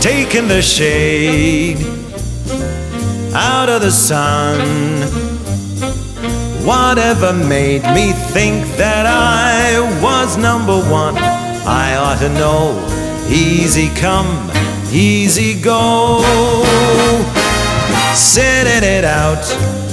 taking the shade out of the sun. Whatever made me think that I was number one? I ought to know. Easy come, easy go. Sitting it out,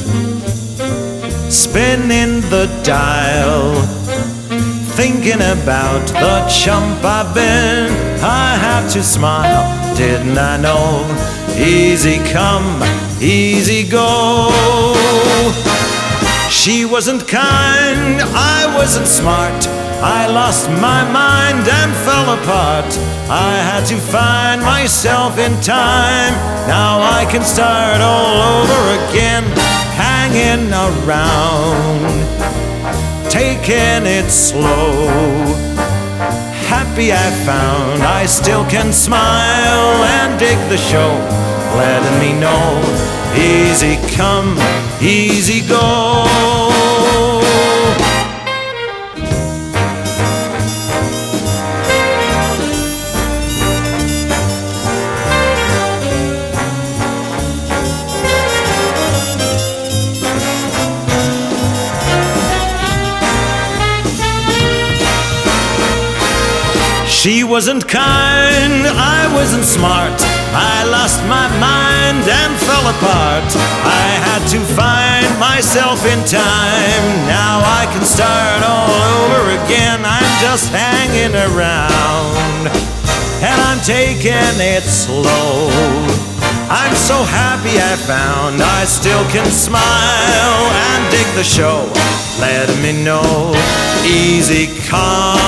spinning the dial, thinking about the chump I've been. I have to smile, didn't I know? Easy come, easy go. She wasn't kind, I wasn't smart. I lost my mind and fell apart. I had to find myself in time. Now I can start all over again, hanging around, taking it slow. Happy I found I still can smile and dig the show, letting me know easy come, easy go. She wasn't kind, I wasn't smart. I lost my mind and fell apart. I had to find myself in time. Now I can start all over again. I'm just hanging around, and I'm taking it slow. I'm so happy I found I still can smile and dig the show, letting me know easy come,